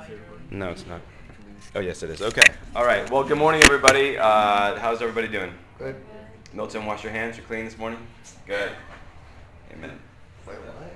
No, it's not. Oh, yes, it is. Okay. All right. Well, good morning, everybody. How's everybody doing? Good. Milton, wash your hands. You're clean this morning? Good. Amen. Wait, what?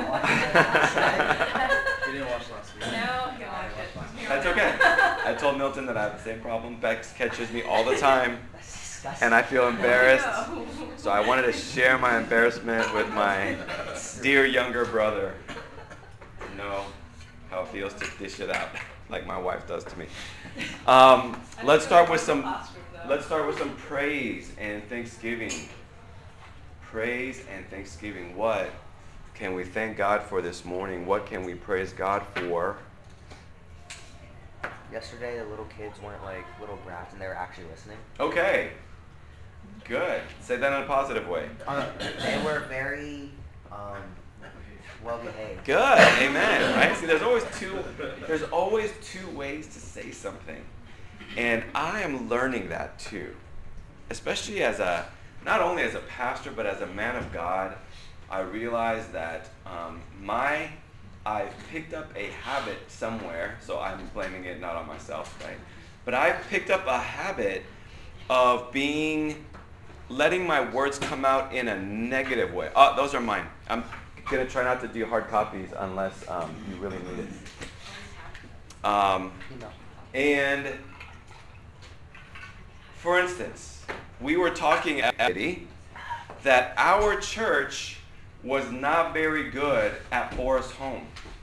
You didn't watch last week. No, you watch it. That's okay. I told Milton that I have the same problem. Bex catches me all the time, and I feel embarrassed. So I wanted to share my embarrassment with my dear younger brother. To know how it feels to dish it out, like my wife does to me. Let's start with some praise and thanksgiving. Praise and thanksgiving. What can we thank God for this morning? What can we praise God for? Yesterday, the little kids weren't like little brats, and they were actually listening. Okay. Good. Say that in a positive way. They were very well behaved. Good. Amen. Right? See, there's always two ways to say something. And I am learning that too. Especially not only as a pastor, but as a man of God, I realize that I picked up a habit somewhere, so I'm blaming it not on myself, right? But I picked up a habit of letting my words come out in a negative way. Oh, those are mine. I'm going to try not to do hard copies unless you really need it. And for instance, we were talking at that our church was not very good at Forest Home.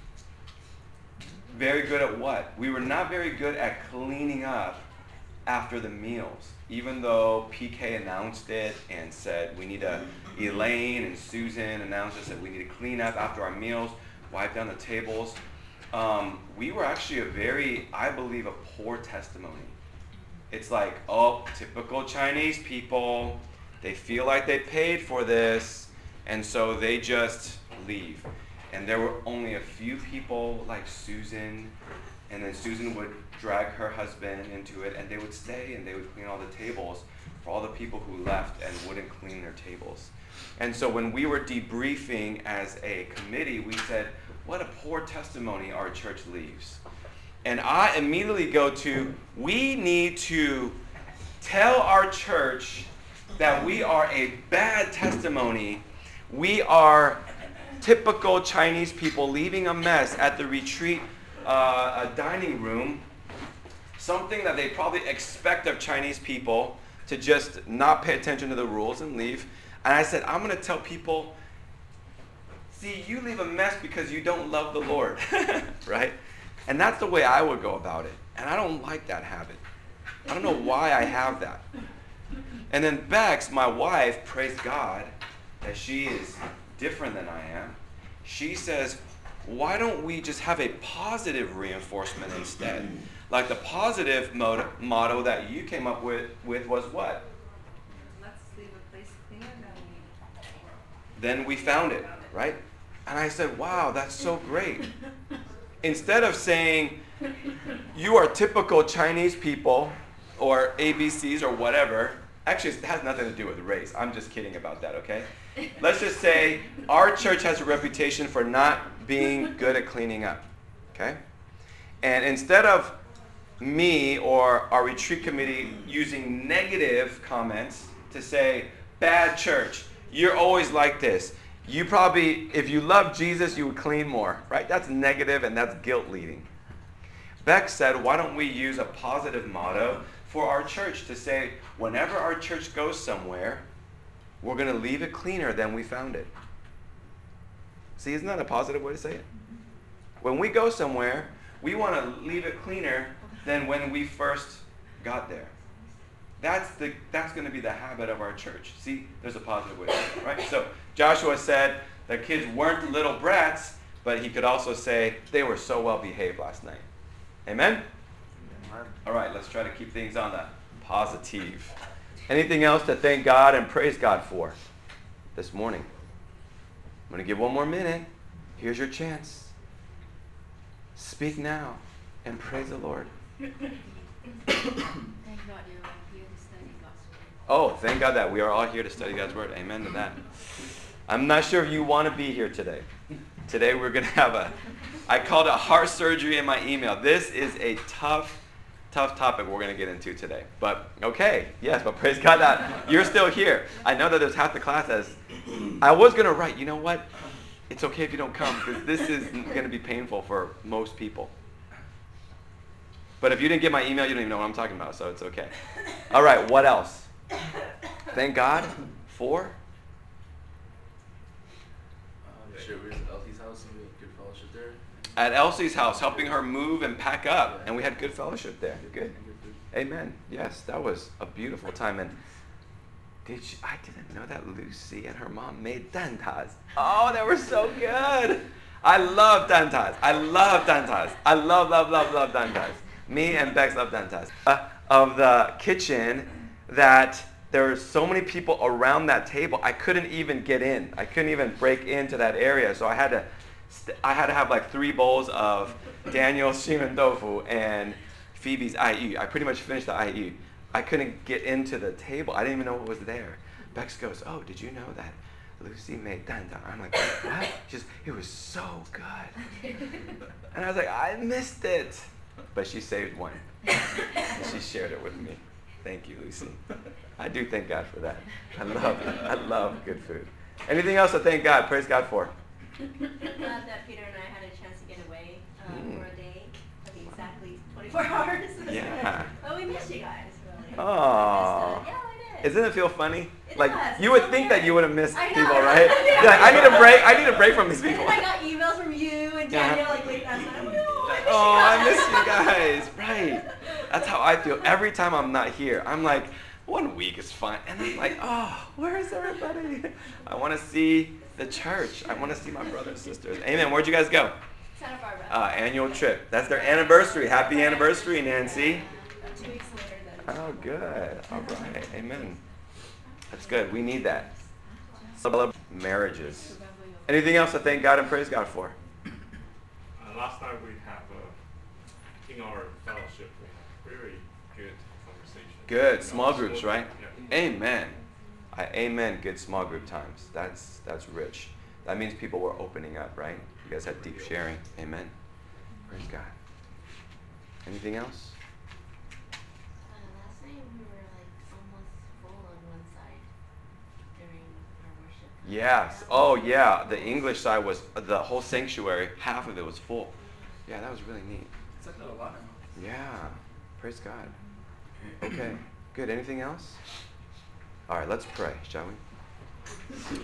Very good at what? We were not very good at cleaning up after the meals. Even though PK announced it and said Elaine and Susan announced it, said we need to clean up after our meals, wipe down the tables. We were actually I believe, a poor testimony. It's like, oh, typical Chinese people. They feel like they paid for this, and so they just leave. And there were only a few people like Susan, and then Susan would drag her husband into it, and they would stay and they would clean all the tables for all the people who left and wouldn't clean their tables. And so when we were debriefing as a committee, we said, what a poor testimony our church leaves. And I immediately go to, we need to tell our church that we are a bad testimony. We are typical Chinese people leaving a mess at the retreat a dining room, something that they probably expect of Chinese people to just not pay attention to the rules and leave. And I said, I'm going to tell people, see, you leave a mess because you don't love the Lord, right? And that's the way I would go about it. And I don't like that habit. I don't know why I have that. And then Bex, my wife, praise God that she is different than I am. She says, why don't we just have a positive reinforcement instead? Like the positive motto that you came up with was what? Let's leave a place cleaner Then we found it, right? And I said, wow, that's so great. Instead of saying, you are typical Chinese people, or ABCs or whatever, actually it has nothing to do with race. I'm just kidding about that, okay? Let's just say our church has a reputation for not being good at cleaning up, okay? And instead of me or our retreat committee using negative comments to say, bad church, you're always like this. You probably, if you love Jesus, you would clean more, right? That's negative and that's guilt leading. Beck said, why don't we use a positive motto for our church to say, whenever our church goes somewhere, we're going to leave it cleaner than we found it. See, isn't that a positive way to say it? When we go somewhere, we want to leave it cleaner than when we first got there. That's going to be the habit of our church. See, there's a positive way to say it, right? So Joshua said the kids weren't little brats, but he could also say they were so well behaved last night. Amen? All right, let's try to keep things on the positive. Anything else to thank God and praise God for this morning? I'm going to give one more minute. Here's your chance. Speak now and praise the Lord. Thank God you're all here to study God's word. Oh, thank God that we are all here to study God's word. Amen to that. I'm not sure if you want to be here today. Today we're going to have I called it heart surgery in my email. This is a tough topic we're going to get into today. But okay, yes, but praise God that you're still here. I know that there's half the class as, I was going to write, you know what? It's okay if you don't come, because this is going to be painful for most people. But if you didn't get my email, you don't even know what I'm talking about, so it's okay. All right, what else? Thank God for? Sure, we were at Elsie's house and we had good fellowship there. At Elsie's house, helping her move and pack up, and we had good fellowship there. Good. Amen. Yes, that was a beautiful time. And I didn't know that Lucy and her mom made dantas. Oh, they were so good. I love dantas. I love dantas. I love dantas. Me and Bex love dantas. Of the kitchen, that there were so many people around that table, I couldn't even get in. I couldn't even break into that area. So I had to have like 3 bowls of Daniel's shimen tofu and Phoebe's IE. I pretty much finished the IE. I couldn't get into the table. I didn't even know what was there. Bex goes, oh, did you know that Lucy made dantan? I'm like, what? She says, it was so good. And I was like, I missed it. But she saved one. She shared it with me. Thank you, Lucy. I do thank God for that. I love it. I love good food. Anything else to thank God, praise God for? That Peter and I had a chance to get away for a day, like exactly 24 hours. Yeah. But we missed you guys, really. Oh. Yeah, we did. Doesn't it feel funny? It Like does. you would It's so think that weird. you would have missed I know. people, right? Yeah. You're like, I need a break. I need a break from these And people. then I got emails from you and Daniel like late last night. Oh, I miss you guys. Right. That's how I feel every time I'm not here. I'm like, 1 week is fine. And I'm like, oh, where is everybody? I want to see the church. I want to see my brothers and sisters. Amen. Where'd you guys go? Santa Barbara. Annual trip. That's their anniversary. Happy anniversary, Nancy. 2 weeks later then. Oh, good. All right. Amen. That's good. We need that. Celebrate marriages. Anything else to thank God and praise God for? Last night we have, in our fellowship, we had very good conversation. Good. Small groups, right? Yeah. Amen. Amen. Good small group times. That's rich. That means people were opening up, right? You guys had deep sharing. Amen. Praise God. Anything else? Last night we were like almost full on one side during our worship. Yes. Oh, yeah. The English side was the whole sanctuary. Half of it was full. Yeah, that was really neat. It's like that a lot now. Yeah. Praise God. Okay. Good. Anything else? All right. Let's pray, shall we?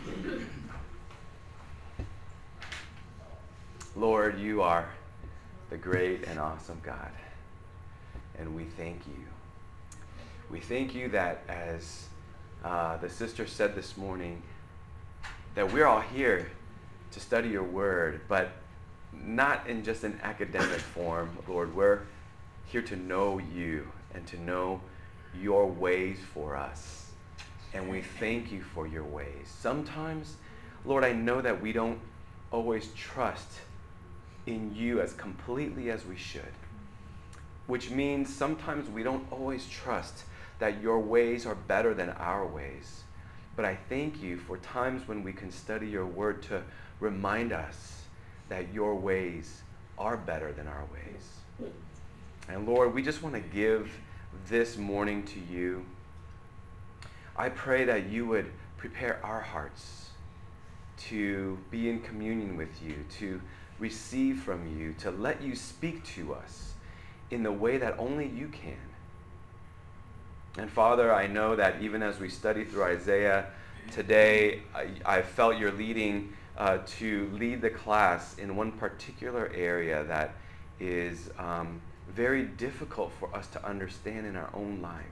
Lord, you are the great and awesome God. And we thank you. We thank you that as the sister said this morning, that we're all here to study your word, but not in just an academic form, Lord. We're here to know you and to know your ways for us. And we thank you for your ways. Sometimes, Lord, I know that we don't always trust in you as completely as we should, which means sometimes we don't always trust that your ways are better than our ways. But I thank you for times when we can study your word to remind us that your ways are better than our ways. And Lord, we just want to give this morning to you. I pray that you would prepare our hearts to be in communion with you, to receive from you, to let you speak to us in the way that only you can. And Father, I know that even as we study through Isaiah today, I felt your leading to lead the class in one particular area that is very difficult for us to understand in our own life.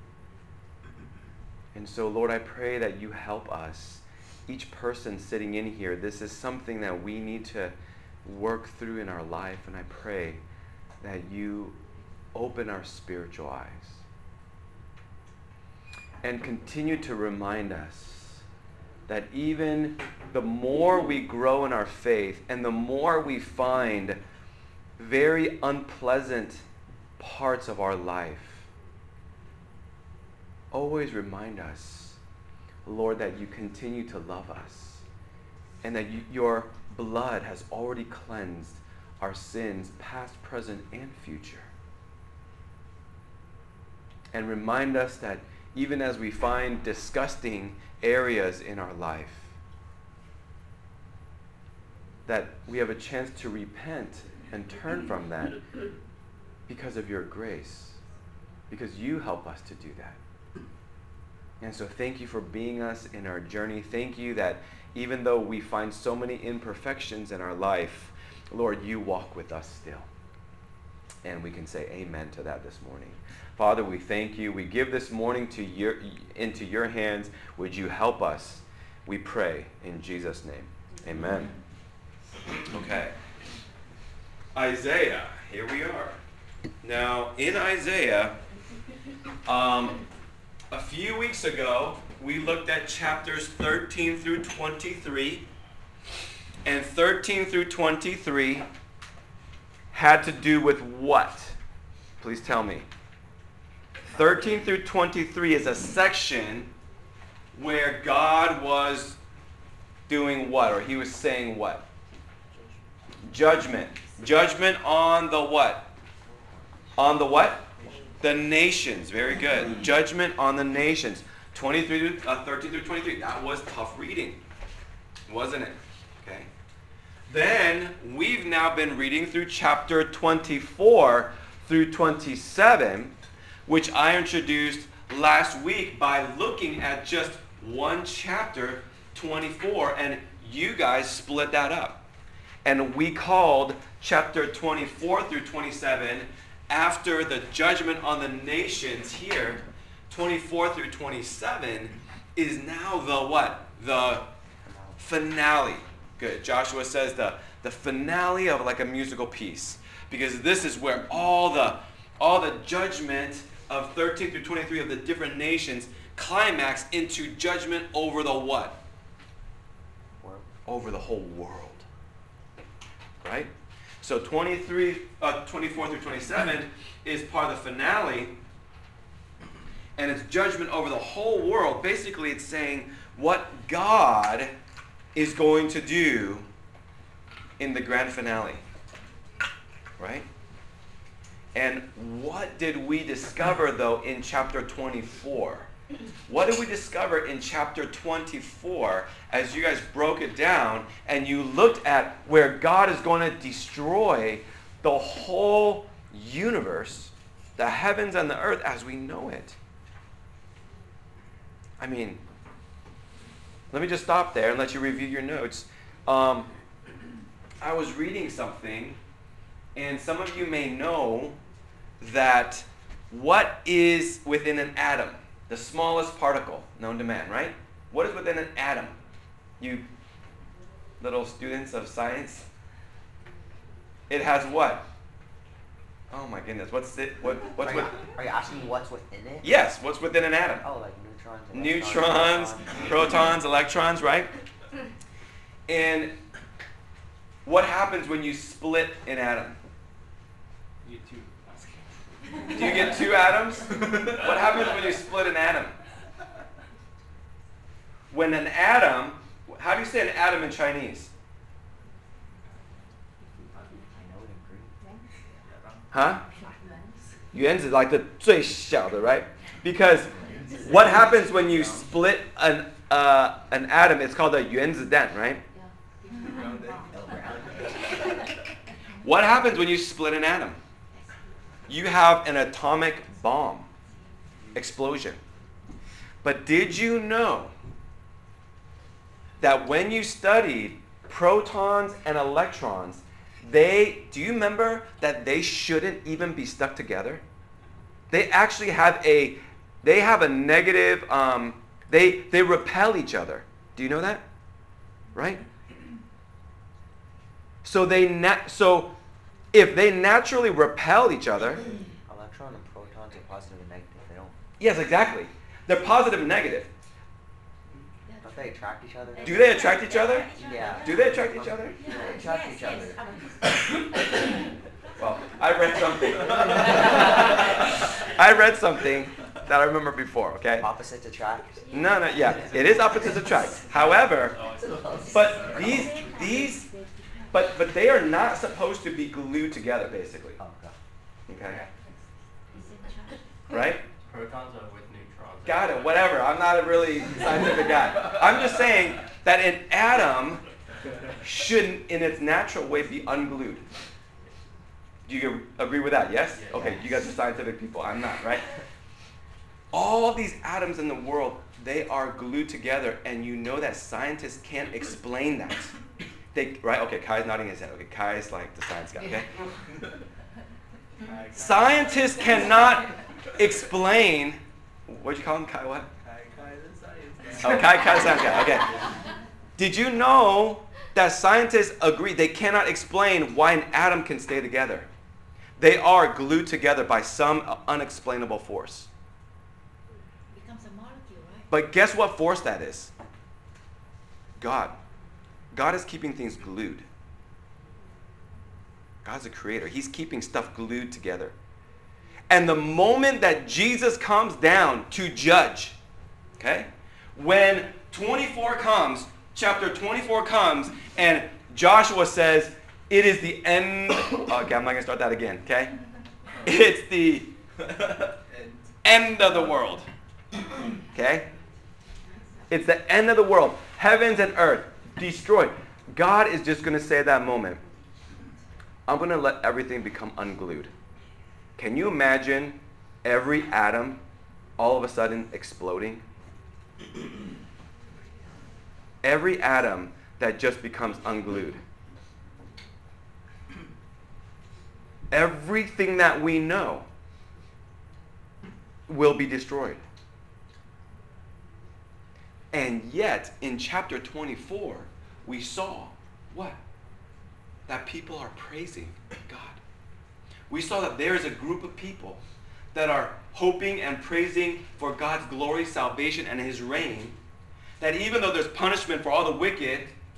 And so, Lord, I pray that you help us. Each person sitting in here, this is something that we need to work through in our life, and I pray that you open our spiritual eyes and continue to remind us that even the more we grow in our faith and the more we find very unpleasant parts of our life, always remind us, Lord, that you continue to love us and that your blood has already cleansed our sins, past, present, and future. And remind us that even as we find disgusting areas in our life, that we have a chance to repent and turn from that because of your grace, because you help us to do that. And so thank you for being us in our journey. Thank you that even though we find so many imperfections in our life, Lord, you walk with us still. And we can say amen to that this morning. Father, we thank you. We give this morning into your hands. Would you help us? We pray in Jesus' name. Amen. Okay. Isaiah, here we are. Now, in Isaiah, a few weeks ago, we looked at chapters 13 through 23. And 13 through 23 had to do with what? Please tell me. 13 through 23 is a section where God was doing what? Or he was saying what? Judgment. Judgment on the what? On the what? The nations. Very good. Judgment on the nations. 13 through 23. That was tough reading, wasn't it? Okay. Then we've now been reading through chapter 24 through 27, which I introduced last week by looking at just one chapter, 24, and you guys split that up. And we called chapter 24 through 27, after the judgment on the nations here, 24 through 27 is now the what? The finale. Good. Joshua says the finale of like a musical piece. Because this is where all the judgment of 13 through 23 of the different nations climax into judgment over the what? World. Over the whole world. Right? So 24 through 27 is part of the finale, and it's judgment over the whole world. Basically, it's saying what God is going to do in the grand finale. Right? And what did we discover, though, in chapter 24? What did we discover in chapter 24 as you guys broke it down and you looked at where God is going to destroy the whole universe, the heavens and the earth as we know it? I mean, let me just stop there and let you review your notes. I was reading something, and some of you may know that what is within an atom? The smallest particle known to man, right? What is within an atom? You little students of science? It has what? Oh my goodness, what's it? What's Are you asking what's within it? Yes, what's within an atom? Oh, like neutrons. Neutrons, protons, electrons, right? And what happens when you split an atom? You too. Do you get two atoms? What happens when you split an atom? When an atom, how do you say an atom in Chinese? I know it in Greek. Huh? Yuan is like the 最小的, right? Because what happens when you split an atom? It's called a 原子弹, right? What happens when you split an atom? You have an atomic bomb explosion. But did you know that when you studied protons and electrons, do you remember that they shouldn't even be stuck together? They actually have a negative, they repel each other. Do you know that? Right? So if they naturally repel each other. Electron and protons are positive and negative. They don't. Yes, exactly. They're positive and negative. Don't they attract each other? Do they attract each other? Yeah. Do they attract each other? They attract each other. Well, I read something that I remember before, okay? Opposites attract. No, yeah. It is opposites attract. However, but these But they are not supposed to be glued together, basically. Oh, God. Okay? He's in charge. Right? Protons are with neutrons. Got it, whatever. I'm not a really scientific guy. I'm just saying that an atom shouldn't, in its natural way, be unglued. Do you agree with that? Yes? Yeah. Okay, you guys are scientific people. I'm not, right? All these atoms in the world, they are glued together, and you know that scientists can't explain that. Right? Okay, Kai's nodding his head. Okay, Kai's like the science guy, okay? Scientists cannot explain, what'd you call him, Kai what? Kai the science Oh, Kai science guy, okay. Did you know that scientists agree they cannot explain why an atom can stay together? They are glued together by some unexplainable force. Becomes a molecule, right? But guess what force that is? God. God is keeping things glued. God's a creator. He's keeping stuff glued together. And the moment that Jesus comes down to judge, okay, when 24 comes, chapter 24 comes, and Joshua says, it is the end. Okay, I'm not going to start that again, okay? It's the end of the world. Okay? It's the end of the world. Heavens and earth destroyed. God is just going to say at that moment, I'm going to let everything become unglued. Can you imagine every atom all of a sudden exploding? Every atom that just becomes unglued. Everything that we know will be destroyed. And yet, in chapter 24, we saw what? That people are praising God. We saw that there is a group of people that are hoping and praising for God's glory, salvation, and his reign. That even though there's punishment for all the wicked,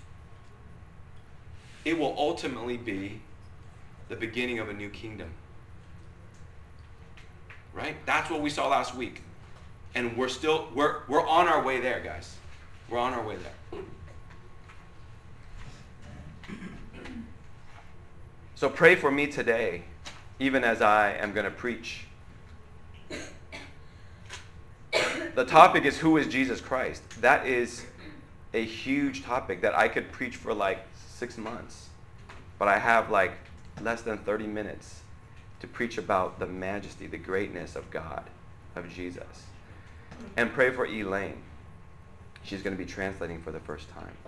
it will ultimately be the beginning of a new kingdom. Right? That's what we saw last week. And we're on our way there, guys. We're on our way there. So pray for me today, even as I am going to preach. The topic is, who is Jesus Christ? That is a huge topic that I could preach for like 6 months. But I have like less than 30 minutes to preach about the majesty, the greatness of God, of Jesus. And pray for Elaine. She's going to be translating for the first time.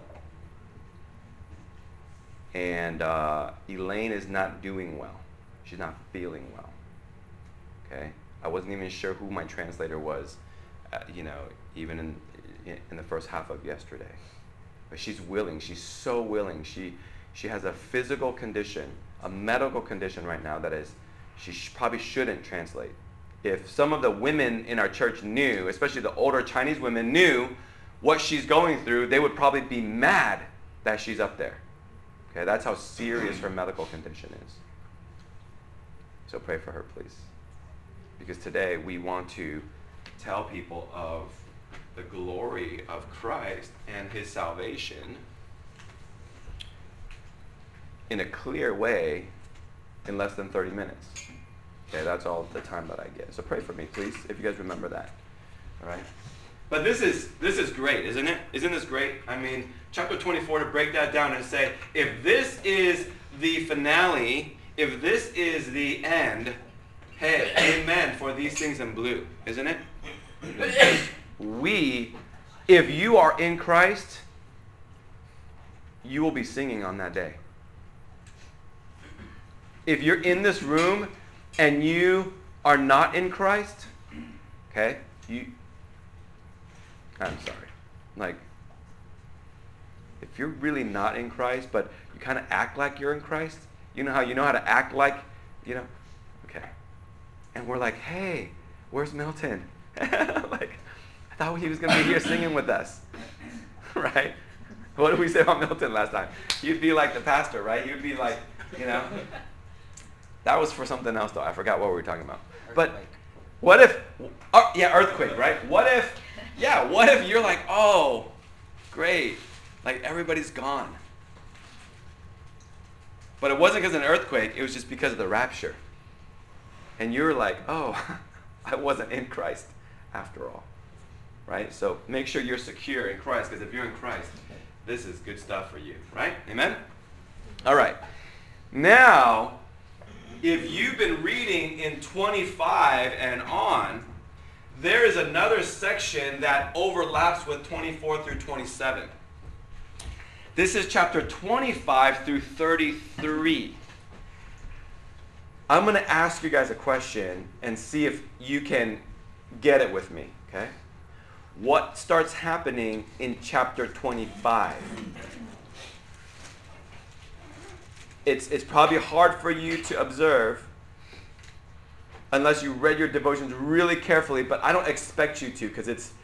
And Elaine is not doing well. She's not feeling well. Okay? I wasn't even sure who my translator was, even in the first half of yesterday. But she's willing. She's so willing. She has a physical condition, a medical condition right now that is, she probably shouldn't translate. If some of the women in our church knew, especially the older Chinese women, knew what she's going through, they would probably be mad that she's up there. Okay, that's how serious her medical condition is. So pray for her, please. Because today we want to tell people of the glory of Christ and his salvation in a clear way in less than 30 minutes. Okay, that's all the time that I get. So pray for me, please, if you guys remember that. All right? But this is great, isn't it? Isn't this great? I mean, chapter 24, to break that down and say, if this is the finale, if this is the end, hey, amen for these things in blue, isn't it? If you are in Christ, you will be singing on that day. If you're in this room and you are not in Christ, okay, I'm sorry. Like, if you're really not in Christ, but you kind of act like you're in Christ, you know how to act like, okay. And we're like, hey, where's Milton? Like, I thought he was going to be here singing with us, right? What did we say about Milton last time? You'd be like the pastor, right? You'd be like, That was for something else, though. I forgot what we were talking about. But what if, earthquake, right? What if you're like, oh, great, like everybody's gone. But it wasn't because of an earthquake, it was just because of the rapture. And you're like, oh, I wasn't in Christ after all. Right? So make sure you're secure in Christ, because if you're in Christ, this is good stuff for you. Right? Amen? All right. Now, if you've been reading in 25 and on, there is another section that overlaps with 24 through 27. This is chapter 25 through 33. I'm going to ask you guys a question and see if you can get it with me, okay? What starts happening in chapter 25? It's probably hard for you to observe unless you read your devotions really carefully, but I don't expect you to, because it's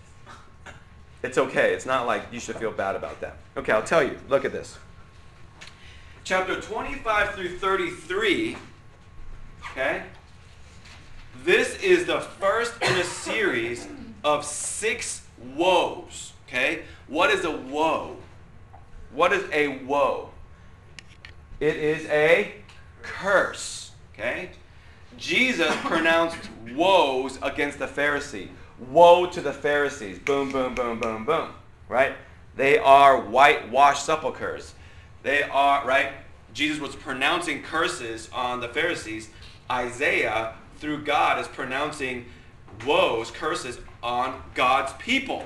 okay. It's not like you should feel bad about that. Okay, I'll tell you. Look at this. Chapter 25 through 33, okay? This is the first in a series of 6 woes, okay? What is a woe? What is a woe? It is a curse, okay? Jesus pronounced woes against the Pharisee. Woe to the Pharisees. Boom, boom, boom, boom, boom. Right? They are whitewashed sepulchres. They are, right? Jesus was pronouncing curses on the Pharisees. Isaiah, through God, is pronouncing woes, curses on God's people.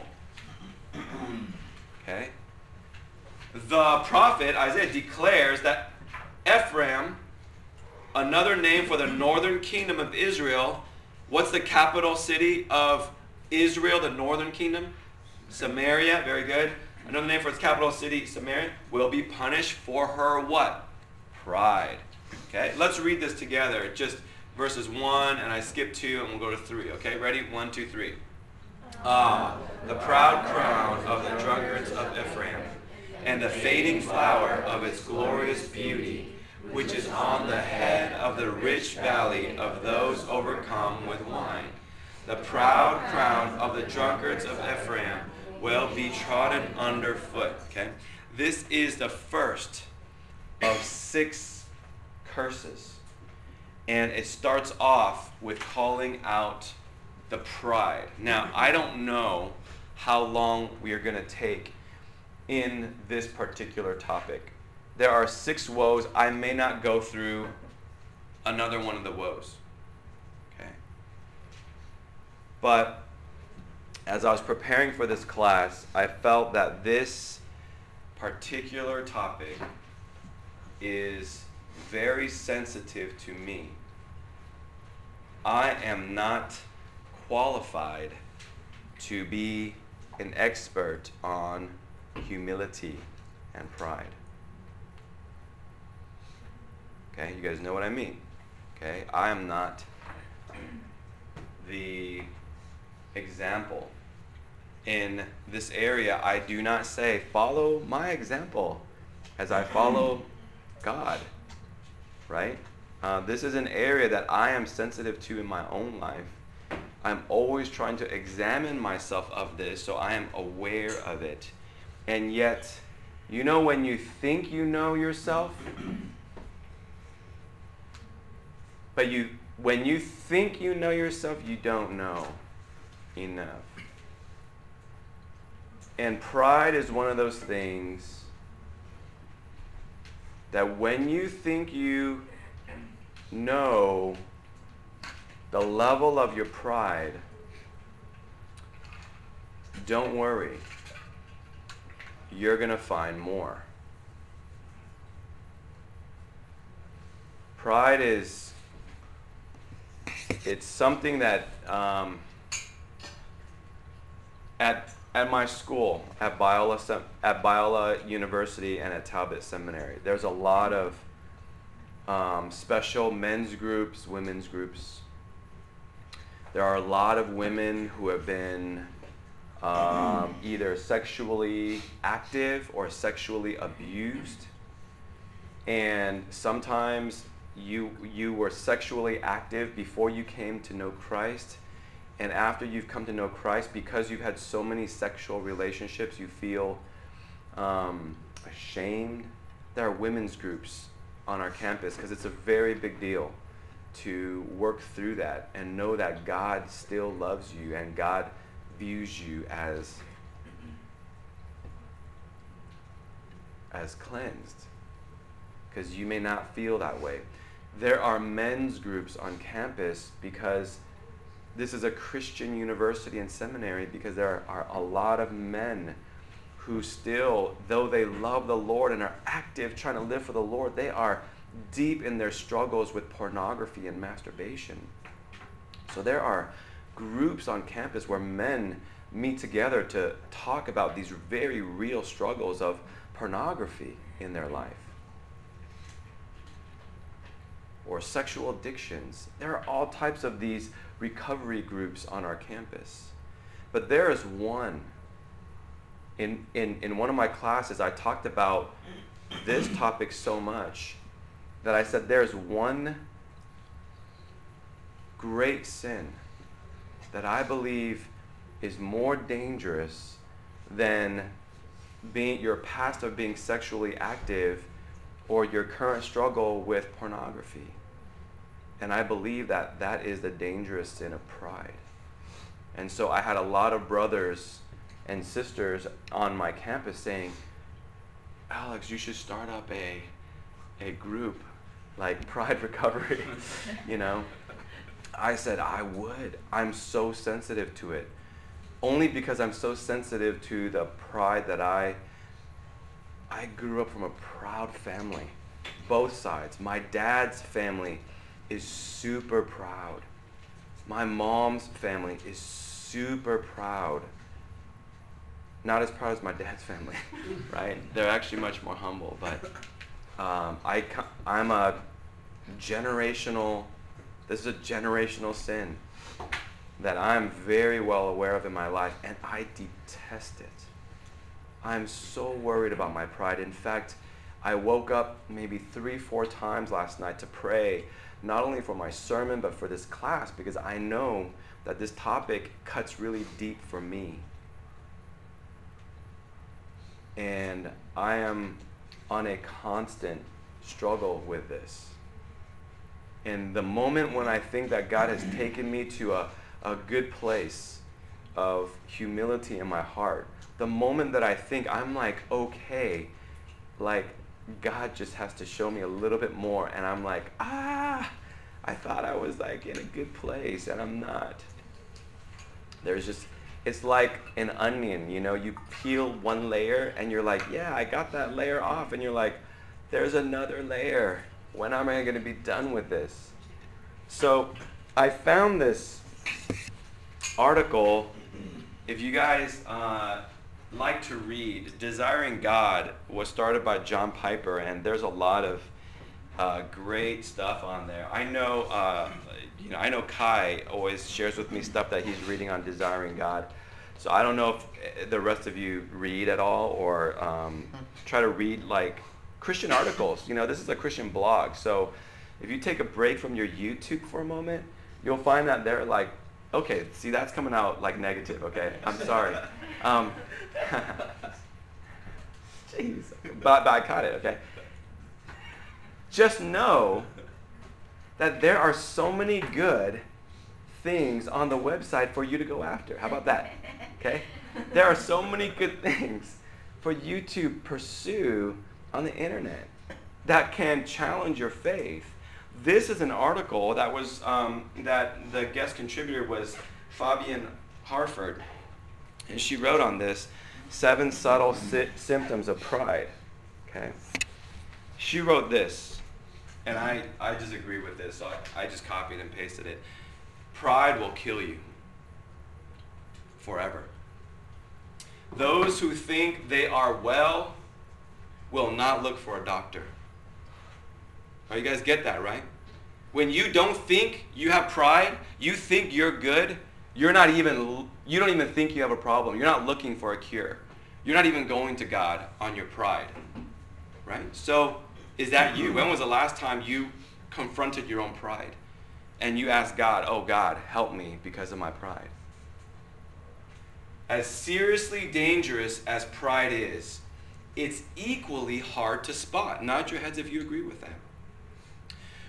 Okay? The prophet Isaiah declares that Ephraim, another name for the northern kingdom of Israel. What's the capital city of Israel, the northern kingdom? Samaria. Very good. Another name for its capital city, Samaria, will be punished for her what? Pride. Okay, let's read this together. Just verses 1, and I skip 2, and we'll go to 3. Okay, ready? 1, 2, 3. Ah, the proud crown of the drunkards of Ephraim, and the fading flower of its glorious beauty, which is on the head of the rich valley of those overcome with wine. The proud crown of the drunkards of Ephraim will be trodden underfoot. Okay? This is the first of 6 curses. And it starts off with calling out the pride. Now, I don't know how long we are going to take in this particular topic. There are 6 woes. I may not go through another one of the woes. Okay? But as I was preparing for this class, I felt that this particular topic is very sensitive to me. I am not qualified to be an expert on humility and pride. Okay, you guys know what I mean. Okay, I am not the example in this area. I do not say, follow my example as I follow God, right? This is an area that I am sensitive to in my own life. I'm always trying to examine myself of this so I am aware of it. And yet, you know when you think you know yourself, but when you think you know yourself, you don't know enough. And pride is one of those things that when you think you know the level of your pride, don't worry. You're going to find more. Pride it's something that at my school, at Biola University and at Talbot Seminary, there's a lot of special men's groups, women's groups. There are a lot of women who have been either sexually active or sexually abused. And sometimes you were sexually active before you came to know Christ. And after you've come to know Christ, because you've had so many sexual relationships, you feel ashamed. There are women's groups on our campus because it's a very big deal to work through that and know that God still loves you and God views you as cleansed, because you may not feel that way. There are men's groups on campus because this is a Christian university and seminary, because there are a lot of men who still, though they love the Lord and are active trying to live for the Lord, they are deep in their struggles with pornography and masturbation. So there are groups on campus where men meet together to talk about these very real struggles of pornography in their life, or sexual addictions. There are all types of these recovery groups on our campus. But there is one. In one of my classes, I talked about this topic so much that I said there's one great sin that I believe is more dangerous than your past of being sexually active or your current struggle with pornography. And I believe that that is the dangerous sin of pride. And so I had a lot of brothers and sisters on my campus saying, Alex, you should start up a group like Pride Recovery. You know, I said I would. I'm so sensitive to it. Only because I'm so sensitive to the pride that I grew up from a proud family, both sides. My dad's family is super proud. My mom's family is super proud. Not as proud as my dad's family, right? They're actually much more humble, but I'm a generational, this is a generational sin that I'm very well aware of in my life, and I detest it. I'm so worried about my pride. In fact, I woke up maybe 3-4 times last night to pray, not only for my sermon, but for this class, because I know that this topic cuts really deep for me. And I am on a constant struggle with this. And the moment when I think that God has taken me to a good place of humility in my heart, the moment that I think I'm like, okay, like God just has to show me a little bit more, and I'm like, I thought I was like in a good place, and I'm not. There's just, it's like an onion, you know, you peel one layer and you're like, yeah, I got that layer off, and you're like, there's another layer. When am I going to be done with this? So I found this article. If you guys like to read, Desiring God was started by John Piper, and there's a lot of great stuff on there. I know Kai always shares with me stuff that he's reading on Desiring God. So I don't know if the rest of you read at all, or try to read like Christian articles. You know, this is a Christian blog. So if you take a break from your YouTube for a moment, you'll find that they're like, okay, see, that's coming out like negative, okay? I'm sorry. Jeez. But I caught it, okay? Just know that there are so many good things on the website for you to go after. How about that? Okay? There are so many good things for you to pursue on the internet that can challenge your faith. This is an article that was that the guest contributor was Fabian Harford, and she wrote on this 7 subtle symptoms of pride. Okay, she wrote this, and I just agree with this, so I just copied and pasted it. Pride will kill you forever. Those who think they are well will not look for a doctor. Oh, you guys get that, right? When you don't think you have pride, you think you're good, you don't even think you have a problem. You're not looking for a cure. You're not even going to God on your pride, right? So is that you? When was the last time you confronted your own pride and you asked God, oh God, help me because of my pride? As seriously dangerous as pride is, it's equally hard to spot. Nod your heads if you agree with that.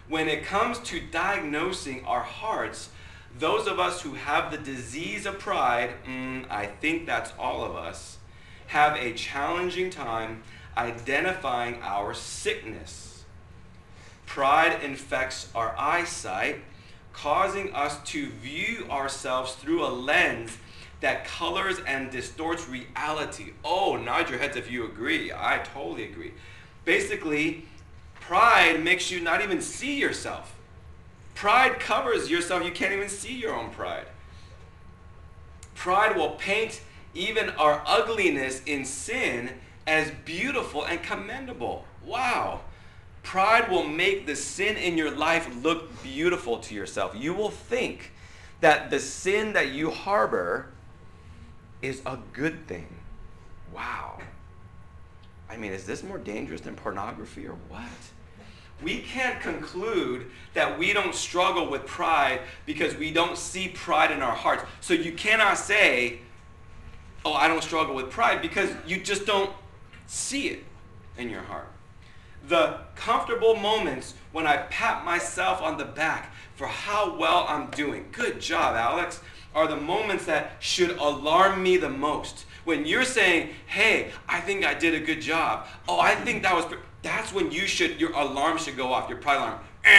when it comes to diagnosing our hearts, those of us who have the disease of pride, I think that's all of us, have a challenging time identifying our sickness. Pride infects our eyesight, causing us to view ourselves through a lens that colors and distorts reality. Oh, nod your heads if you agree. I totally agree. Basically, pride makes you not even see yourself. Pride covers yourself. You can't even see your own pride. Pride will paint even our ugliness in sin as beautiful and commendable. Wow. Pride will make the sin in your life look beautiful to yourself. You will think that the sin that you harbor is a good thing. Wow. I mean, is this more dangerous than pornography or what? We can't conclude that we don't struggle with pride because we don't see pride in our hearts. So you cannot say, oh, I don't struggle with pride, because you just don't see it in your heart. The comfortable moments when I pat myself on the back for how well I'm doing, good job, Alex, are the moments that should alarm me the most. When you're saying, hey, I think I did a good job. Oh, I think that was, that's when your alarm should go off, your pride alarm.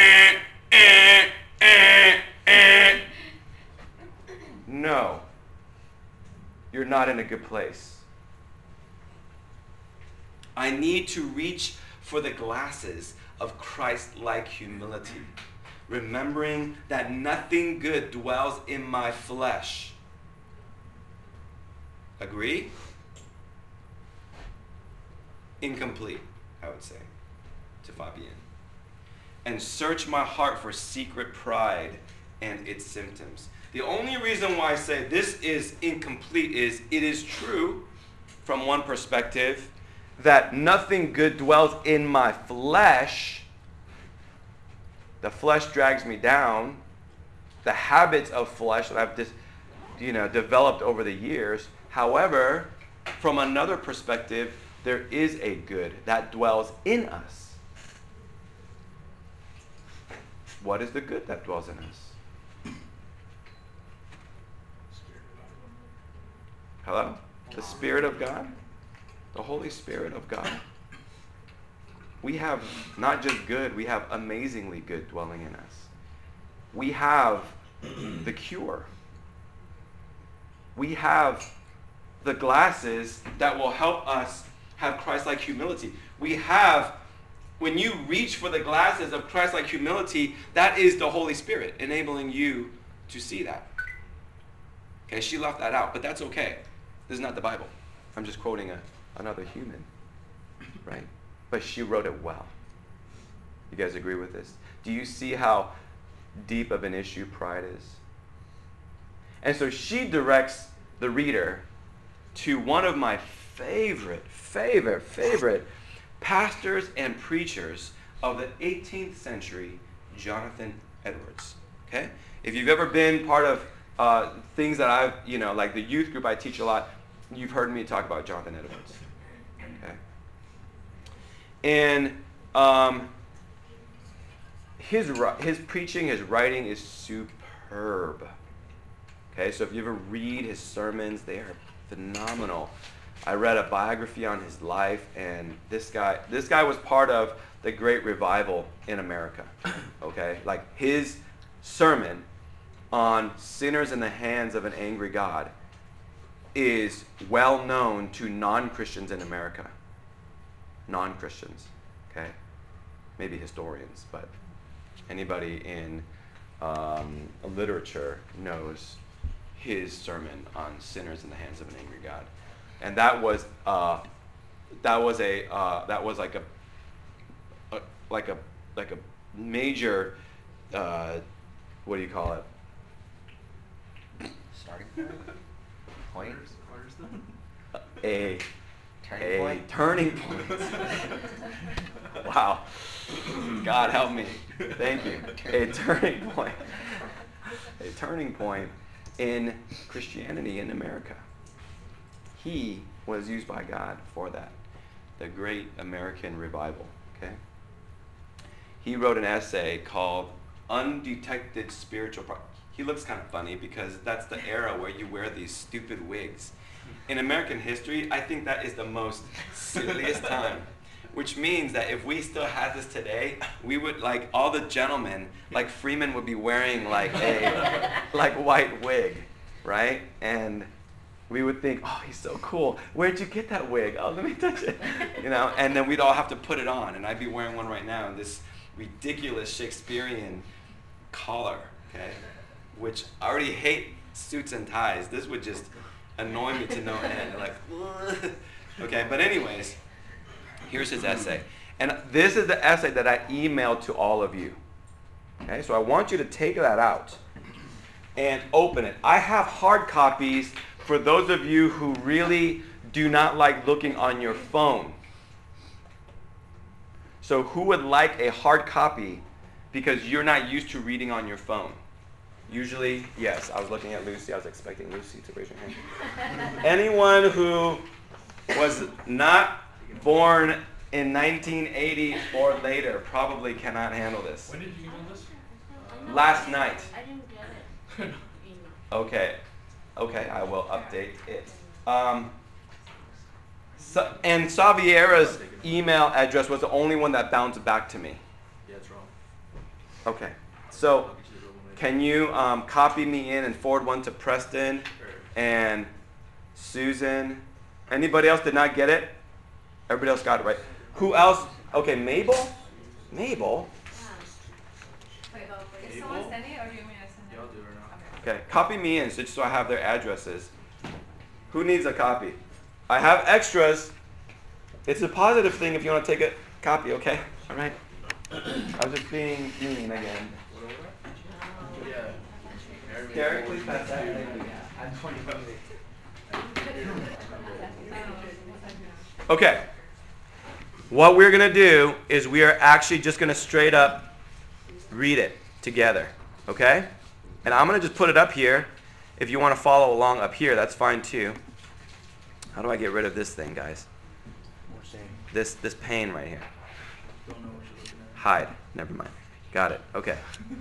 No, you're not in a good place. I need to reach for the glasses of Christ-like humility, remembering that nothing good dwells in my flesh. Agree? Incomplete, I would say, to Fabienne. And search my heart for secret pride and its symptoms. The only reason why I say this is incomplete is it is true from one perspective that nothing good dwells in my flesh. The flesh drags me down. The habits of flesh that I've developed over the years. However, from another perspective, there is a good that dwells in us. What is the good that dwells in us? Hello? The Spirit of God? The Holy Spirit of God. We have not just good, we have amazingly good dwelling in us. We have the cure. We have the glasses that will help us have Christ-like humility. We have, when you reach for the glasses of Christ-like humility, that is the Holy Spirit enabling you to see that. Okay, she left that out, but that's okay. This is not the Bible. I'm just quoting another human, right? But she wrote it well. You guys agree with this? Do you see how deep of an issue pride is? And so she directs the reader to one of my favorite pastors and preachers of the 18th century, Jonathan Edwards. Okay? If you've ever been part of things that I've, like the youth group I teach a lot, you've heard me talk about Jonathan Edwards. Okay? And his preaching, his writing is superb. Okay, so if you ever read his sermons, they are phenomenal. I read a biography on his life, and this guy was part of the Great Revival in America. Okay, like his sermon on sinners in the hands of an angry God is well known to non-Christians in America. Non-Christians, okay? Maybe historians, but anybody in literature knows his sermon on sinners in the hands of an angry God, and that was like a major what do you call it? Starting point? A Turning point? turning point. Wow. God help me. Thank you. A turning point. A turning point in Christianity in America. He was used by God for that. The Great American Revival. Okay? he wrote an essay called Undetected Spiritual Pride. He looks kind of funny because that's the era where you wear these stupid wigs. In American history, I think that is the most silliest time. Which means that if we still had this today, we would, like, all the gentlemen, like Freeman would be wearing like a white wig, right? And we would think, oh, he's so cool. Where'd you get that wig? Oh, let me touch it. You know, and then we'd all have to put it on. And I'd be wearing one right now, this ridiculous Shakespearean collar, okay? Which I already hate suits and ties. This would just annoy me to no end. Like, okay, but anyways, here's his essay. And this is the essay that I emailed to all of you. Okay, so I want you to take that out and open it. I have hard copies for those of you who really do not like looking on your phone. So who would like a hard copy because you're not used to reading on your phone? Usually, yes. I was looking at Lucy. I was expecting Lucy to raise her hand. Anyone who was not born in 1980 or later probably cannot handle this. When did you email this? Last night. I didn't get it. Okay. Okay, I will update it. And Saviera's email address was the only one that bounced back to me. Yeah, it's wrong. Okay. So can you copy me in and forward one to Preston and Susan? Anybody else did not get it? Everybody else got it, right? Who else? Okay, Mabel? Mabel? Is someone sending it or do you want me to send it? Yeah, I'll do it right now. Okay, copy me in so I have their addresses. Who needs a copy? I have extras. It's a positive thing if you want to take a copy, okay? All right? I was just being mean again. Yeah. Gary, please pass that. Okay. What we're going to do is we are actually just going to straight up read it together, okay? And I'm going to just put it up here. If you want to follow along up here, that's fine too. How do I get rid of this thing, guys? This pane right here. Don't know what you're looking at. Hide. Never mind. Got it. Okay.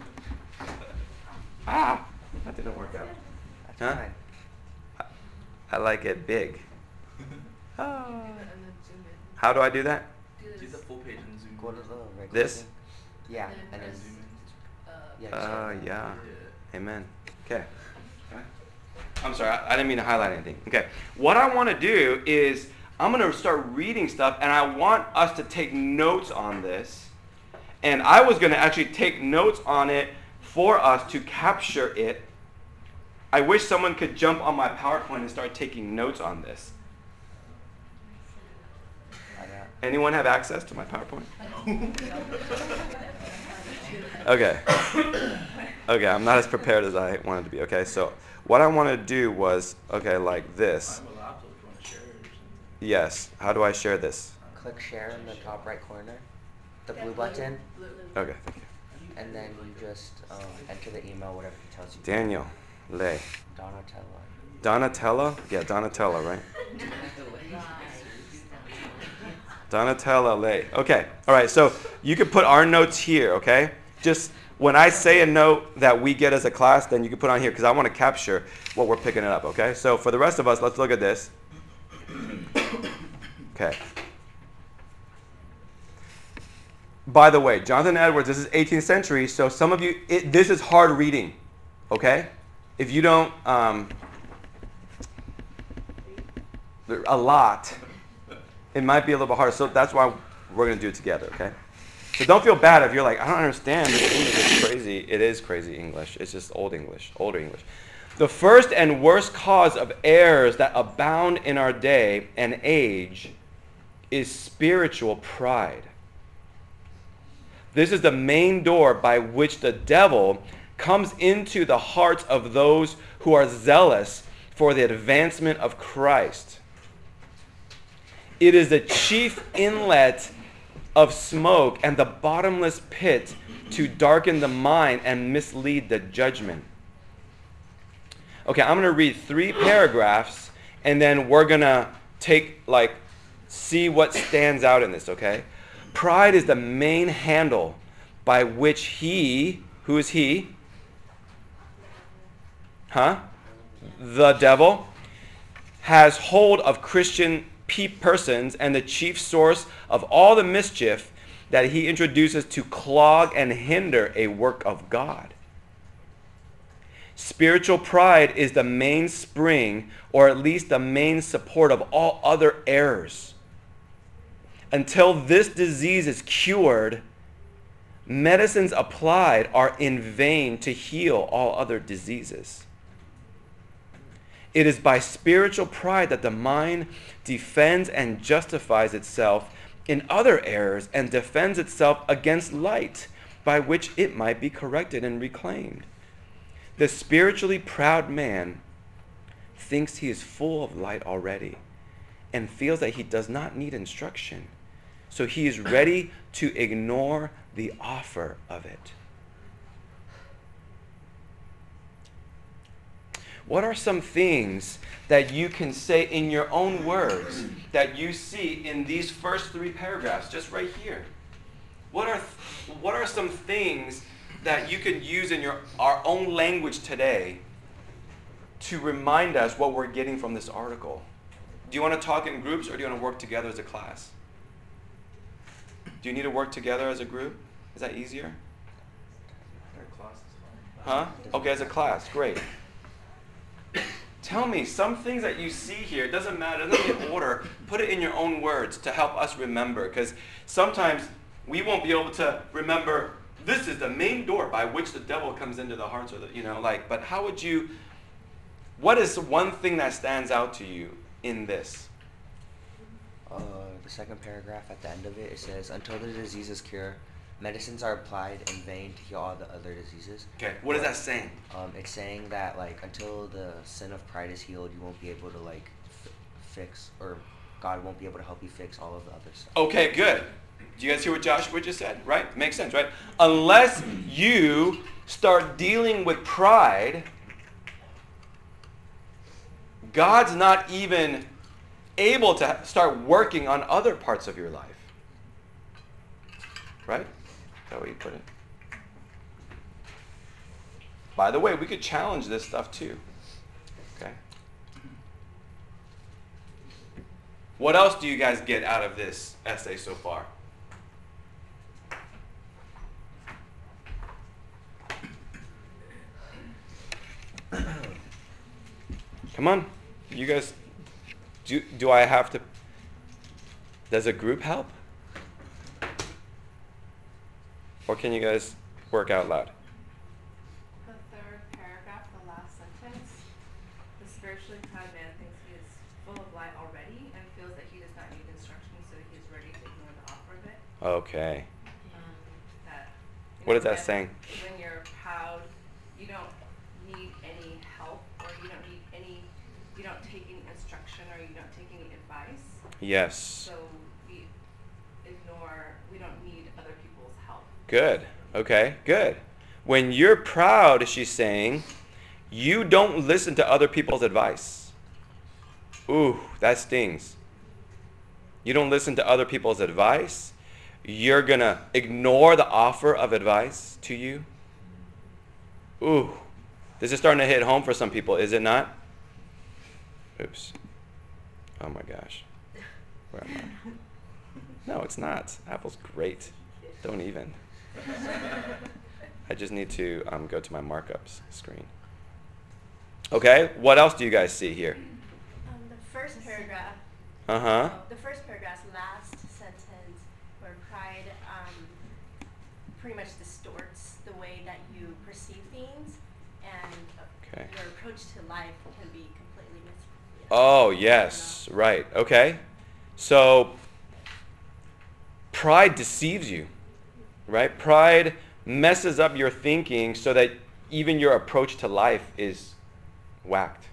Ah! That didn't work out. That's Huh? fine. I like it big. Oh. And then zoom in. How do I do that? Do See this. the full page and zoom Go to in. the regular This? thing. Yeah, And and then press- Zoom in. yeah. just like that. Yeah. Yeah. Amen. Okay. I'm sorry, I didn't mean to highlight anything. Okay. What I want to do is I'm going to start reading stuff, and I want us to take notes on this. And I was going to actually take notes on it for us to capture it. I wish someone could jump on my PowerPoint and start taking notes on this. I got Anyone have access to my PowerPoint? Okay. Okay, I'm not as prepared as I wanted to be. Okay, so what I want to do was, okay, like this. I have a laptop if you want to share it or something. Yes. How do I share this? click share in the top right corner, the blue button, Blue. Okay, thank you. and then you just enter the email, whatever he tells you. Daniel, Lay. Donatella. Donatella? Yeah, Donatella, right? Right. Donatella Lay. Okay. All right. So you can put our notes here, okay? Just when I say a note that we get as a class, then you can put on here because I want to capture what we're picking up, okay? So for the rest of us, let's look at this. Okay. By the way, Jonathan Edwards, this is 18th century, so some of you, this is hard reading, okay? If you don't, a lot, it might be a little bit harder. So that's why we're going to do it together, okay? So don't feel bad if you're like, I don't understand. This English is crazy. It is crazy English. It's just old English, older English. The first and worst cause of errors that abound in our day and age is spiritual pride. This is the main door by which the devil comes into the hearts of those who are zealous for the advancement of Christ. It is the chief inlet of smoke and the bottomless pit to darken the mind and mislead the judgment. Okay, I'm going to read 3 paragraphs, and then we're going to see what stands out in this, okay? Pride is the main handle by which he, who is he? The devil, has hold of Christian persons, and the chief source of all the mischief that he introduces to clog and hinder a work of God. Spiritual pride is the mainspring, or at least the main support of all other errors. Until this disease is cured, medicines applied are in vain to heal all other diseases. It is by spiritual pride that the mind defends and justifies itself in other errors and defends itself against light, by which it might be corrected and reclaimed. The spiritually proud man thinks he is full of light already and feels that he does not need instruction. So he is ready to ignore the offer of it. What are some things that you can say in your own words that you see in these first 3 paragraphs, just right here? What are some things that you can use in our own language today to remind us what we're getting from this article? Do you want to talk in groups, or do you want to work together as a class? Do you need to work together as a group? Is that easier? Class is fine. Okay, as a class, great. Tell me some things that you see here. It doesn't matter, it doesn't be in order. Put it in your own words to help us remember, because sometimes we won't be able to remember this is the main door by which the devil comes into the hearts of the, but how would you, what is one thing that stands out to you in this? The second paragraph at the end of it, it says, until the disease is cured, medicines are applied in vain to heal all the other diseases. Okay, what is that saying? It's saying that, until the sin of pride is healed, you won't be able to, fix, or God won't be able to help you fix all of the other stuff. Okay, good. Do you guys hear what Joshua just said? Right? Makes sense, right? Unless you start dealing with pride, God's not even able to start working on other parts of your life. Right? Is that what you put it? By the way, we could challenge this stuff too. Okay? What else do you guys get out of this essay so far? Come on. You guys, do I have to, does a group help? Or can you guys work out loud? The third paragraph, the last sentence. The spiritually proud man thinks he is full of light already and feels that he does not need instruction, so he is ready to ignore the offer of it. Okay. That, What is that saying? When you're proud, you don't need any help, or you don't take any instruction, or you don't take any advice. Yes. So we don't need other people's help. Good. Okay, good. When you're proud, she's saying, you don't listen to other people's advice. Ooh, that stings. You don't listen to other people's advice. You're going to ignore the offer of advice to you. Ooh, this is starting to hit home for some people, is it not? Oops. Oh my gosh. Where am I? No, it's not. Apple's great. Don't even. I just need to go to my markups screen. Okay, what else do you guys see here? The first paragraph. Uh-huh. The first paragraph's last sentence, where pride pretty much distorts the way that you perceive things, and Okay. your approach to life can be completely misread. Oh, yes. Right. Okay. So, pride deceives you, right? Pride messes up your thinking so that even your approach to life is whacked.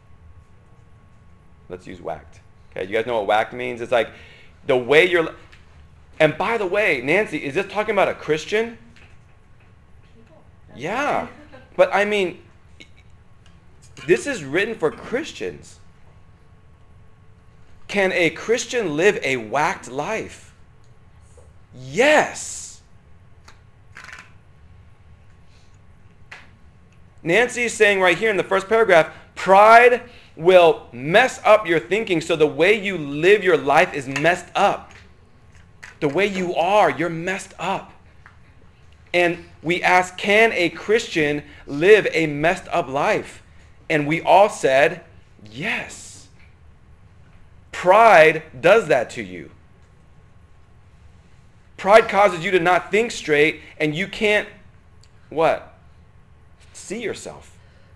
Let's use whacked. Okay, you guys know what whacked means? It's like the way you're... And by the way, Nancy, is this talking about a Christian? Yeah. But I mean, this is written for Christians. Can a Christian live a whacked life? Yes. Nancy's saying right here in the first paragraph, pride will mess up your thinking, so the way you live your life is messed up. The way you are, you're messed up. And we asked, can a Christian live a messed up life? And we all said, yes. Pride does that to you. Pride causes you to not think straight, and you can't, what? See yourself.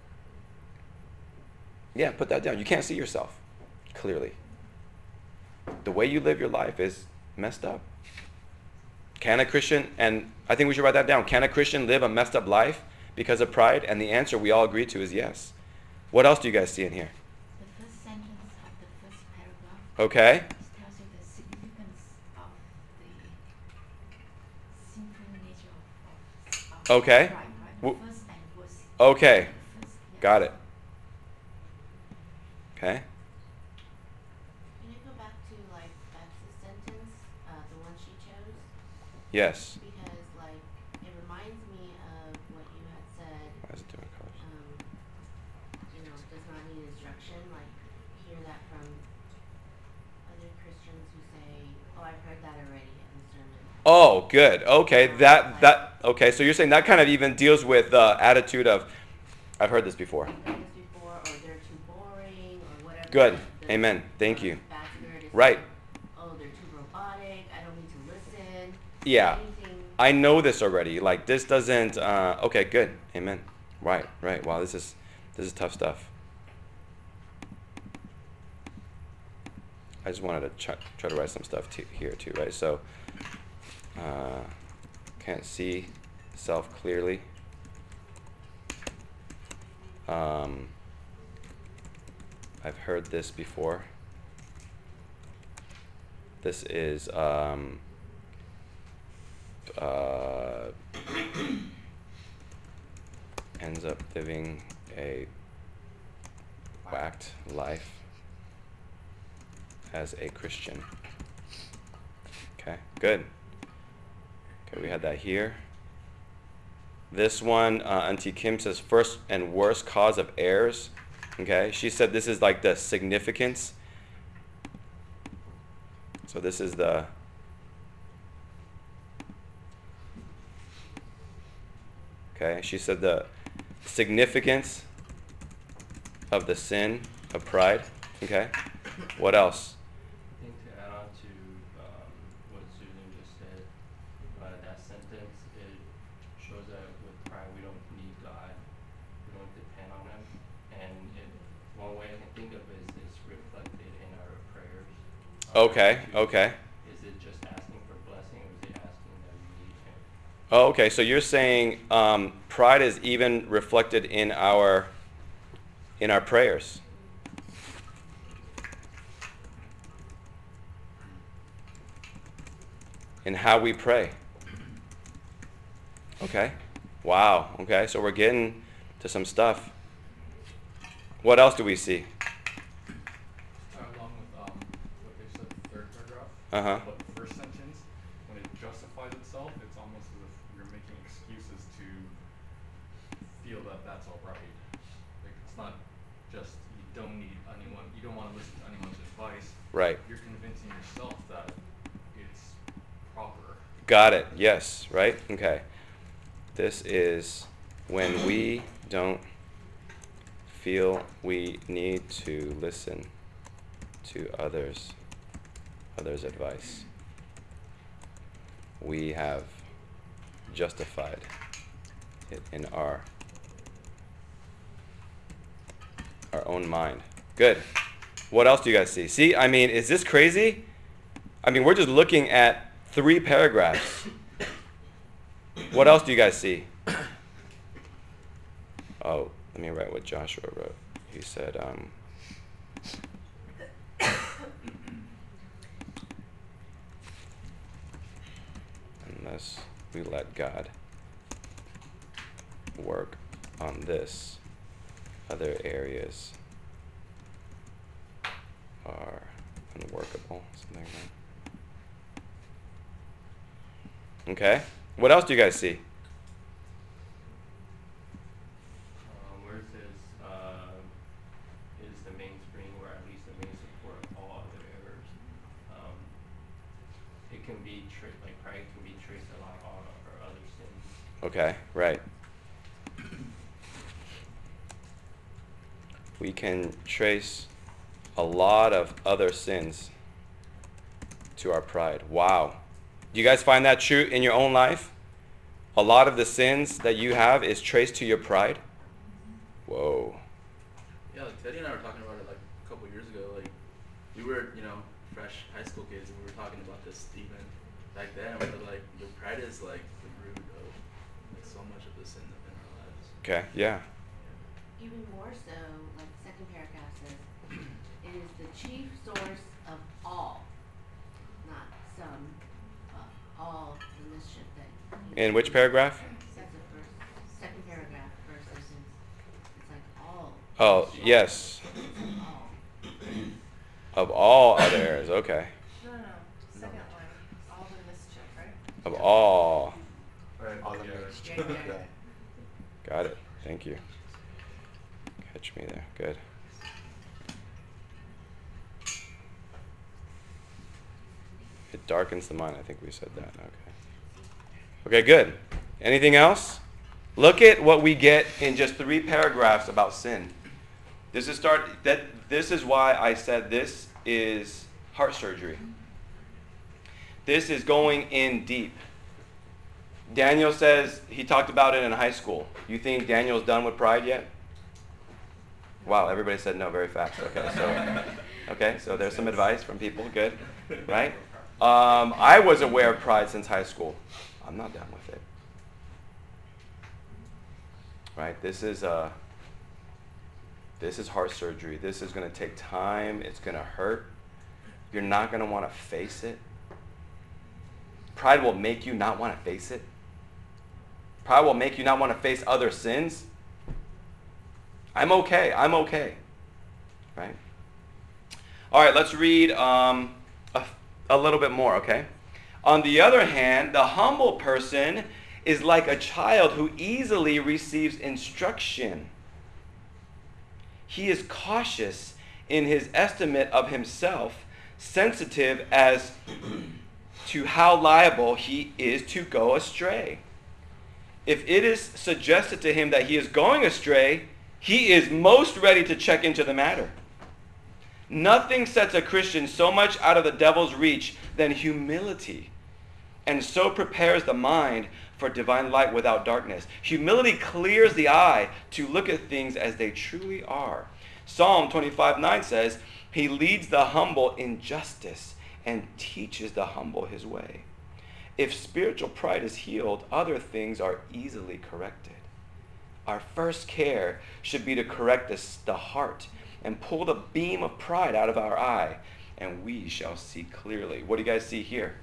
Yeah, put that down. You can't see yourself clearly. The way you live your life is messed up. Can a Christian, and I think we should write that down, can a Christian live a messed up life because of pride? And the answer we all agree to is yes. What else do you guys see in here? The first sentence of the first paragraph Okay. tells you the significance of the sinful nature of Okay. pride, right? W- The first and worst. Okay. The first, yeah. Got it. Okay. Can you go back to like Beth's sentence, the one she chose? Yes. Because like it reminds me of what you had said. Why is it different colors? Does not need instruction. Like hear that from other Christians who say, "Oh, I've heard that already in the sermon." Oh, good. Okay. Okay. So you're saying that kind of even deals with the attitude of, I've heard this before. I've heard this before, or they're too boring, or whatever. Good. the- Amen. Thank you. bad spirit is Right. saying, oh, they're too robotic. I don't need to listen. Yeah. Anything. I know this already. Like this doesn't. Okay. Good. Amen. Right. Right. Wow. This is tough stuff. I just wanted to try to write some stuff here too. Right. So can't see self clearly. I've heard this before. This is ends up living a whacked life as a Christian. Okay, good. Okay, we had that here. This one, Auntie Kim says, first and worst cause of errors. Okay, she said this is like the significance. So this is the okay. She said the significance of the sin of pride. Okay, what else? I think to add on to what Susan just said, that sentence, it shows that with pride we don't need God, we don't depend on Him, and one way I can think of it is it's reflected in our prayers. Okay, okay. Is it just asking for blessing, or is it asking that we need Him? Oh, okay. So you're saying pride is even reflected in our prayers. In how we pray. Okay. Wow. Okay. So we're getting to some stuff. What else do we see? Along with what they said, the third paragraph. Uh-huh. But the first sentence, when it justifies itself, it's almost as if you're making excuses to feel that that's all right. Like it's not just you don't need anyone, you don't want to listen to anyone's advice. Right. You're convincing yourself that it's proper. Got it. Yes. Right? Okay. This is when we don't feel we need to listen to others' advice. We have justified it in our own mind. Good. What else do you guys see? See, I mean, is this crazy? I mean, we're just looking at 3 paragraphs. What else do you guys see? Oh, let me write what Joshua wrote. He said, unless we let God work on this, other areas are unworkable, something like that. Okay. What else do you guys see? the mainspring or at least the main support of all other errors. It can be like pride can be traced a lot on our other sins. Okay, right. We can trace a lot of other sins to our pride. Wow. Do you guys find that true in your own life? A lot of the sins that you have is traced to your pride? Whoa. Yeah, like Teddy and I were talking about it like a couple years ago. Like we were, fresh high school kids, and we were talking about this even back then. We were like, your pride is like the root of like so much of the sin in our lives. Okay, yeah. Even more so, like the second paragraph says, it is the chief source of all, not some, but all the mischief that. In which paragraph? That's the first, second paragraph, first sentence. It's like all. Oh, yes. All. Of all other errors, okay. No. Second line. All the mischief, right? Of all. Right, All yeah. the mixed. Yeah, yeah. Yeah. Got it. Thank you. Catch me there. Good. It darkens the mind. I think we said that. Okay. Okay, good. Anything else? Look at what we get in just 3 paragraphs about sin. This is why I said this is heart surgery. This is going in deep. Daniel says he talked about it in high school. You think Daniel's done with pride yet? Wow, everybody said no very fast. Okay, so there's some advice from people. Good, right? I was aware of pride since high school. I'm not done with it. Right? This is heart surgery. This is going to take time. It's going to hurt. You're not going to want to face it. Pride will make you not want to face it. Pride will make you not want to face other sins. I'm okay. Right? All right, let's read a little bit more, okay? On the other hand, the humble person is like a child who easily receives instruction. He is cautious in his estimate of himself, sensitive as to how liable he is to go astray. If it is suggested to him that he is going astray, he is most ready to check into the matter. Nothing sets a Christian so much out of the devil's reach than humility, and so prepares the mind for divine light without darkness. Humility clears the eye to look at things as they truly are. Psalm 25:9 says, he leads the humble in justice and teaches the humble his way. If spiritual pride is healed, other things are easily corrected. Our first care should be to correct the heart and pull the beam of pride out of our eye, and we shall see clearly. What do you guys see here?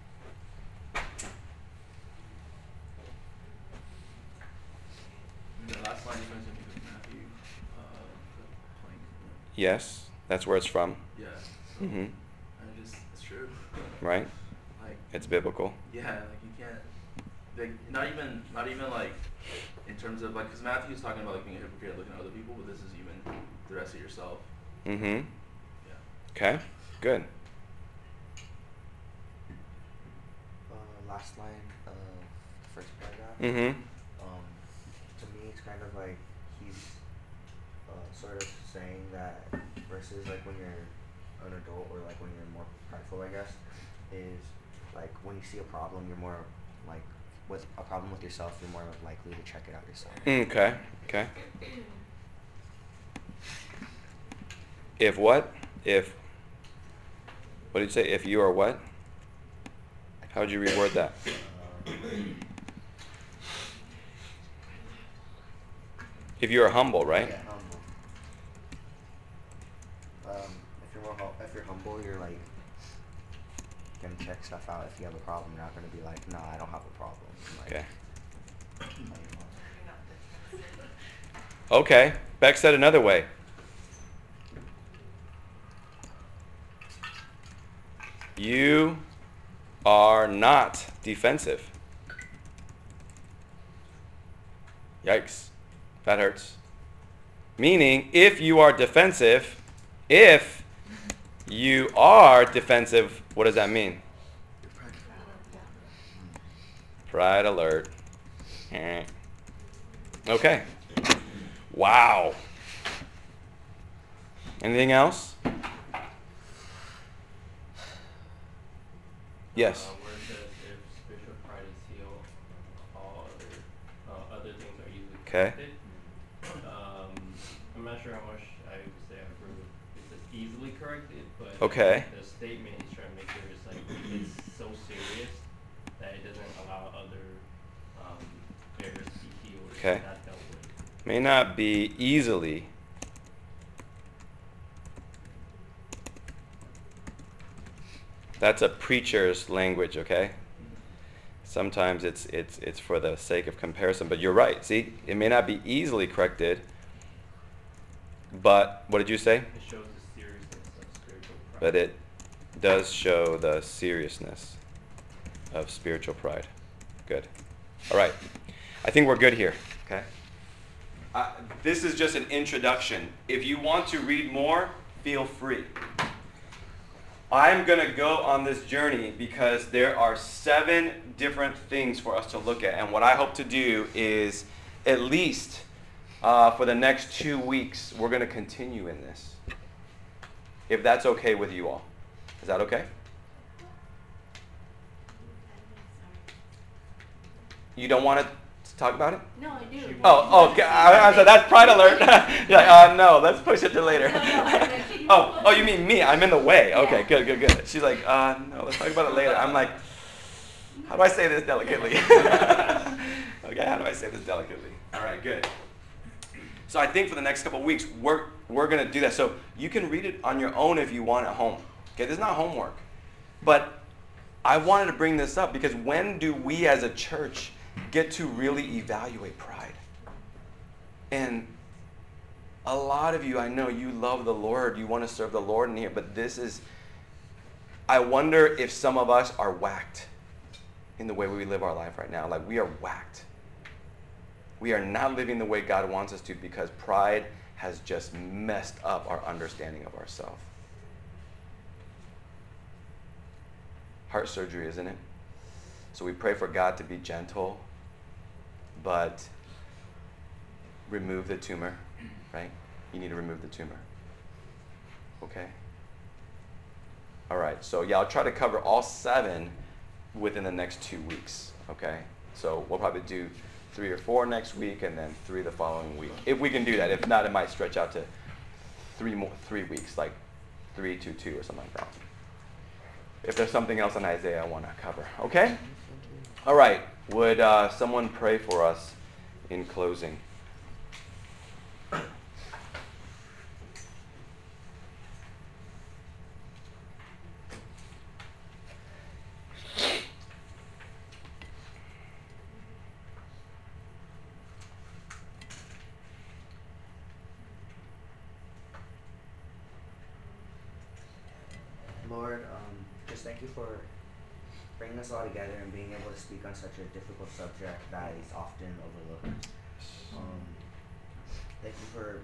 The last line you mentioned was Matthew, the plank. Yes, that's where it's from. Yeah. Mm-hmm. And it's true. Right? Like, It's biblical. yeah, like you can't, like, not even like, in terms of like, because Matthew's talking about like being a hypocrite looking at other people, but this is even the rest of yourself. Mm-hmm. Yeah. Okay, good. Last line of the first paragraph. Mm-hmm. To me, it's kind of like he's sort of saying that versus like when you're an adult or like when you're more prideful, I guess, is like when you see a problem, you're more like with a problem with yourself, you're more likely to check it out yourself. Okay. If what? What did you say? If you are what? How would you reword that? If you are humble, right? Yeah, humble. If you're humble, you're like gonna check stuff out. If you have a problem, you're not gonna be like, nah, I don't have a problem. Like, Okay. You're not defensive. Okay. Beck said another way. You are not defensive. Yikes. That hurts. Meaning, if you are defensive, what does that mean? Pride alert. Okay. Wow. Anything else? Yes. Where it says if spiritual pride is healed, all other things are easily Okay. corrected. I'm not sure how much I would say I agree with. It says easily corrected, but Okay. the statement he's trying to make here is like it's so serious that it doesn't allow other errors to be healed or Okay. not dealt with. May not be easily. That's a preacher's language, okay? Sometimes it's for the sake of comparison, but you're right. See, it may not be easily corrected, but what did you say? It shows the seriousness of spiritual pride. But it does show the seriousness of spiritual pride. Good. All right. I think we're good here, okay? This is just an introduction. If you want to read more, feel free. I'm going to go on this journey because there are 7 different things for us to look at. And what I hope to do is, at least for the next 2 weeks, we're going to continue in this. If that's okay with you all. Is that okay? You don't want to talk about it? No, I do. Oh, okay. I said that's pride alert. You're like, no, let's push it to later. Oh, you mean me? I'm in the way. Okay, good. She's like, no, let's talk about it later. I'm like, how do I say this delicately? Okay, how do I say this delicately? All right, good. So I think for the next couple of weeks, we're going to do that. So you can read it on your own if you want at home. Okay, this is not homework. But I wanted to bring this up because when do we as a church get to really evaluate pride? And a lot of you, I know you love the Lord, you want to serve the Lord in here, but I wonder if some of us are whacked in the way we live our life right now. Like, we are whacked. We are not living the way God wants us to because pride has just messed up our understanding of ourselves. Heart surgery, isn't it? So we pray for God to be gentle, but remove the tumor, right? You need to remove the tumor. Okay? All right, so yeah, I'll try to cover all 7 within the next 2 weeks, okay? So we'll probably do 3 or 4 next week and then 3 the following week. If we can do that. If not, it might stretch out to 3 weeks, like 3, 2, 2 or something like that. If there's something else in Isaiah I want to cover, okay? All right, would someone pray for us in closing? Lord, just thank you for bringing us all together and being able to speak on such a difficult subject that is often overlooked. Thank you for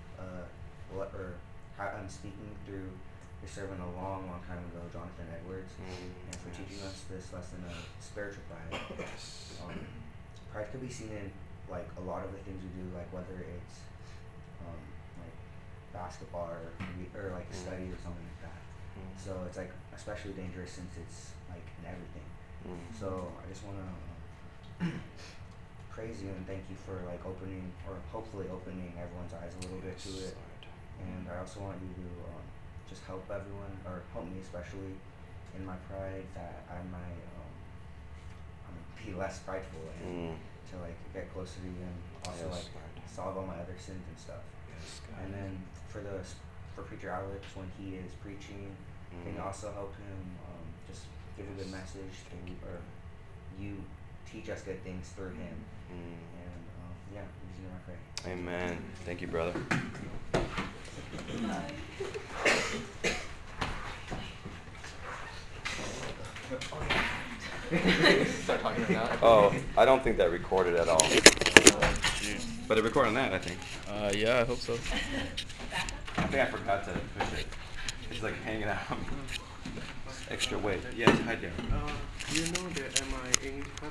I'm speaking through your servant a long time ago, Jonathan Edwards, and for teaching us this lesson of spiritual pride. Pride could be seen in like a lot of the things we do, like whether it's like basketball or like study or something like that. So it's like especially dangerous since it's like in everything. So I just want to praise you and thank you for like opening or hopefully opening everyone's eyes a little bit to it. And I also want you to just help everyone, or help me especially in my pride, that I might be less prideful and to like get closer to you and also like solve all my other sins and stuff. And then for Preacher Alex, when he is preaching, can you also help him just give a good message to, or you teach us good things through him. And yeah, in his name I pray. Amen. Thank you, brother. Start talking about that. Oh, I don't think that recorded at all. Oh, jeez. But they're recording that, I think. Yeah, I hope so. I think I forgot to push it. It's like hanging out. Extra weight. Yes, hi there. Do you know the MI Ink